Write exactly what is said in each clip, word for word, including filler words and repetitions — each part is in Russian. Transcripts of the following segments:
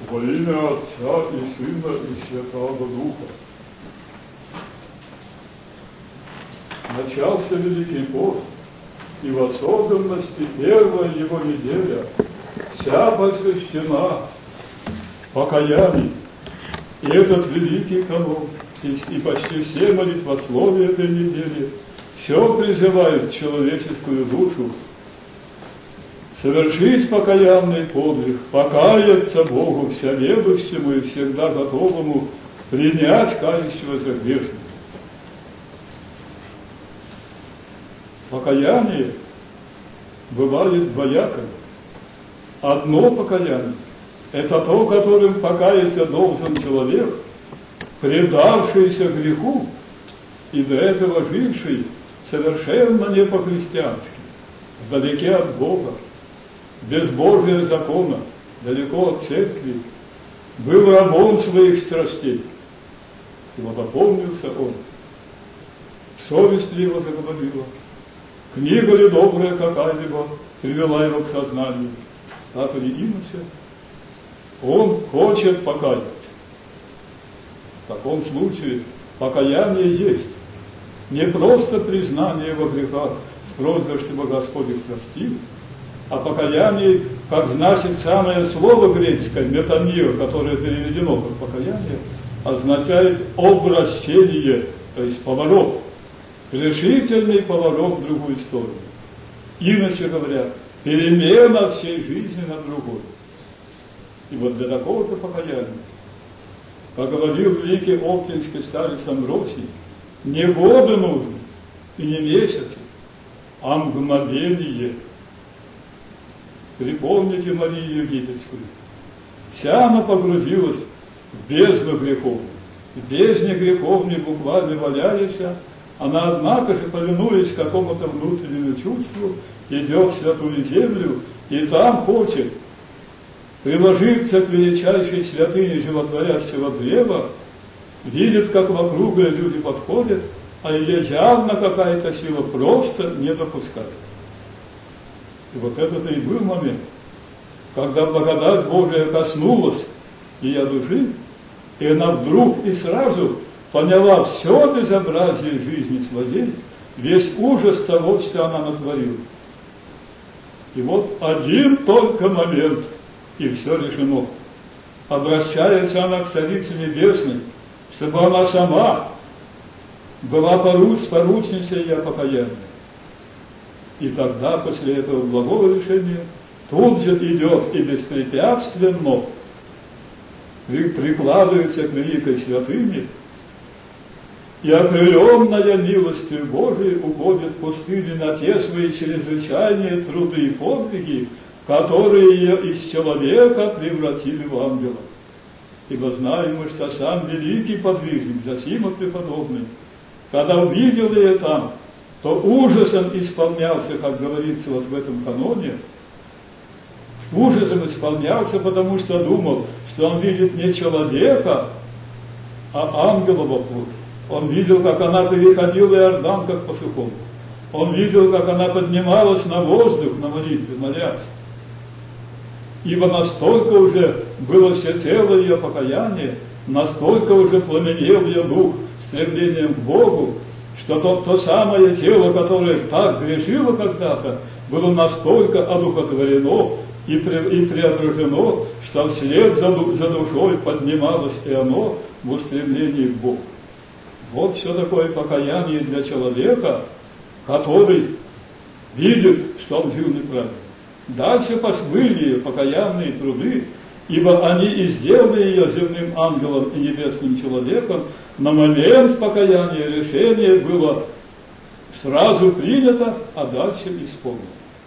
Во имя Отца и Сына и Святого Духа. Начался Великий пост, и в особенности первая его неделя вся посвящена покаянию. И этот великий канон, и, и почти все молитвословия этой недели, все призывает человеческую душу совершить покаянный подвиг, покаяться Богу всеведущему и всегда готовому принять кающегося грешника. Покаяние бывает двоякое. Одно покаяние – это то, которым покаяться должен человек, предавшийся греху и до этого живший совершенно не по-христиански, вдалеке от Бога, без Божьего закона, далеко от церкви, был рабом своих страстей. И вот опомнился он, совесть его заговорила, книга ли добрая какая-либо привела его к сознанию, так или иначе, он хочет покаяться. В таком случае покаяние есть не просто признание во грехах с просьбой, чтобы Господь их простил, а покаяние, как значит самое слово греческое, метанио, которое переведено как покаяние, означает обращение, то есть поворот, решительный поворот в другую сторону. Иначе говоря, перемена всей жизни на другую. И вот для такого-то покаяния, как говорил великий оптинский старец Амвросий, не годы нужны и не месяцы, а мгновение. Припомните Марию Египетскую. Вся она погрузилась в бездну греховную. В бездне греховной буквально валяясь, она, однако же, повинуясь какому-то внутреннему чувству, идет в святую землю и там хочет приложиться к величайшей святыне животворящего древа, видит, как вокруг люди подходят, а ее явно какая-то сила просто не допускает. И вот это-то и был момент, когда благодать Божия коснулась ее души, и она вдруг и сразу поняла все безобразие жизни своей, весь ужас того, что она натворила. И вот один только момент, и все решено. Обращается она к Царице Небесной, чтобы она сама была поручницей ее покаяния. И тогда, после этого благого решения, тут же идет и беспрепятственно прикладывается к великой святыне, и окрыленная милостью Божией уходит в пустыню на те свои чрезвычайные труды и подвиги, которые ее из человека превратили в ангела. Ибо знаем мы, что сам великий подвижник, Зосима преподобный, когда увидел ее там, то ужасом исполнялся, как говорится вот в этом каноне, ужасом исполнялся, потому что думал, что он видит не человека, а ангела во плоти. Он видел, как она переходила Иордан, как по сухому. Он видел, как она поднималась на воздух, на молитве, молясь. Ибо настолько уже было всецело ее покаяние, настолько уже пламенел ее дух стремлением к Богу, что то, то самое тело, которое так грешило когда-то, было настолько одухотворено и, пре, и преображено, что вслед за, за душой поднималось и оно в устремлении к Богу. Вот все такое покаяние для человека, который видит, что он жил неправильно. Дальше были ее покаянные труды, ибо они и сделали ее земным ангелом и небесным человеком. На момент покаяния решение было сразу принято, а дальше исполнено.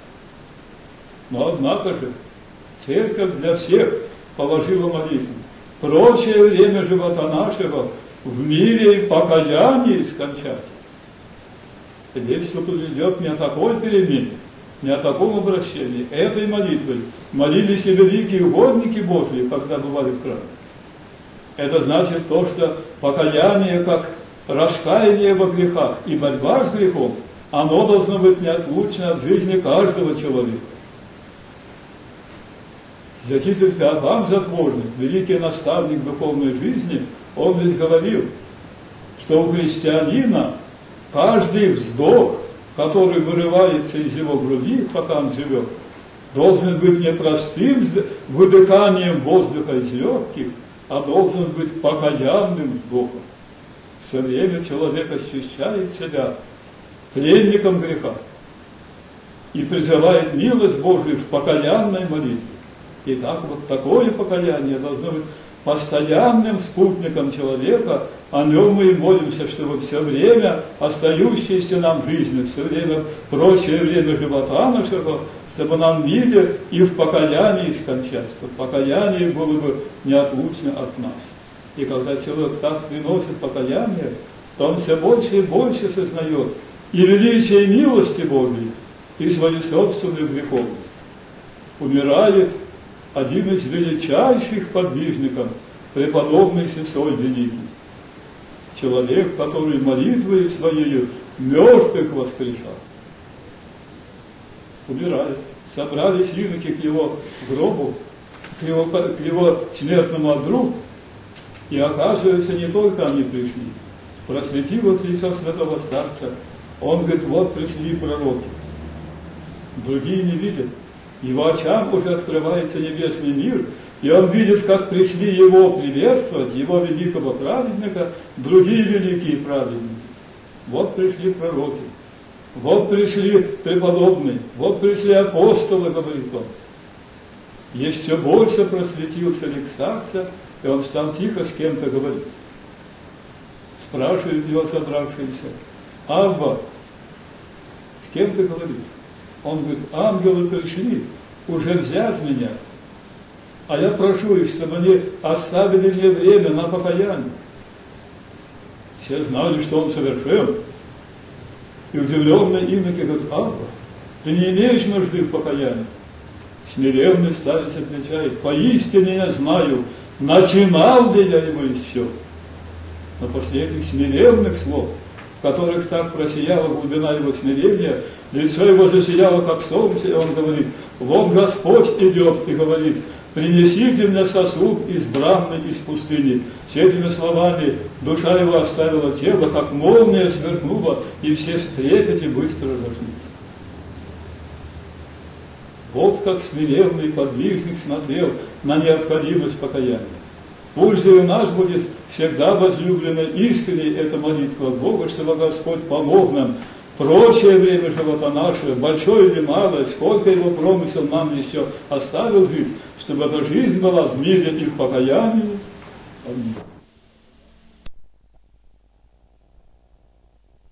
Но однако же церковь для всех положила молитву. Прочее время живота нашего в мире покаяние скончать. Здесь тут идет не о такой перемене, не о таком обращении. Этой молитвой молились и великие угодники Божьи, когда бывали в храме. Это значит то, что покаяние, как раскаяние во грехах и борьба с грехом, оно должно быть неотлучно от жизни каждого человека. Святитель Феофан Затворник, великий наставник духовной жизни, он ведь говорил, что у христианина каждый вздох, который вырывается из его груди, пока он живет, должен быть не простым выдыханием воздуха из легких, а должен быть покаянным вздохом. Все время человек ощущает себя пленником греха и призывает милость Божию в покаянной молитве. И так вот такое покаяние должно быть постоянным спутником человека, о нем мы и молимся, чтобы все время остающееся нам в жизни, все время прочее время живота нашего, чтобы нам мили и в покаянии скончаться. Покаяние было бы неотлучно от нас. И когда человек так приносит покаяние, то он все больше и больше сознает и величие милости Божией, и свою собственную греховность. Умирает один из величайших подвижников, преподобный Сысой Великий. Человек, который молитвой своей мертвых воскрешал. Умирает. Собрались иноки к его гробу, к его, к его смертному одру, и оказывается, не только они пришли. Просветилось лицо святого старца. Он говорит, вот пришли пророки. Другие не видят. Его очам уже открывается небесный мир, и он видит, как пришли его приветствовать, его великого праведника, другие великие праведники. Вот пришли пророки, вот пришли преподобные, вот пришли апостолы, говорит он. Еще больше просветился лик старца, и он стал тихо с кем-то говорить. Спрашивает его собравшиеся, Авва, с кем ты говоришь? Он говорит, ангелы пришли уже взять меня, а я прошу их, чтобы они оставили мне время на покаяние. Все знали, что он совершен. И удивленные иноки говорят, Авва, ты не имеешь нужды в покаянии. Смиренный старец отвечает, поистине я знаю, начинал ли я его еще. Но после этих смиренных слов, в которых так просияла глубина его смирения, лицо его засияло, как солнце, и он говорит, вот Господь идет и говорит, принесите мне сосуд избранный из пустыни. С этими словами душа его оставила тело, как молния сверкнула, и все в трепете быстро разошлись. Вот как смиренный подвижник смотрел на необходимость покаяния. Пусть же у нас будет всегда возлюблена искренней эта молитва Бога, чтобы Господь помог нам прочее время живота нашего, большое или малое, сколько его промысел нам еще оставил жить, чтобы эта жизнь была в мире и в покаянии. Аминь.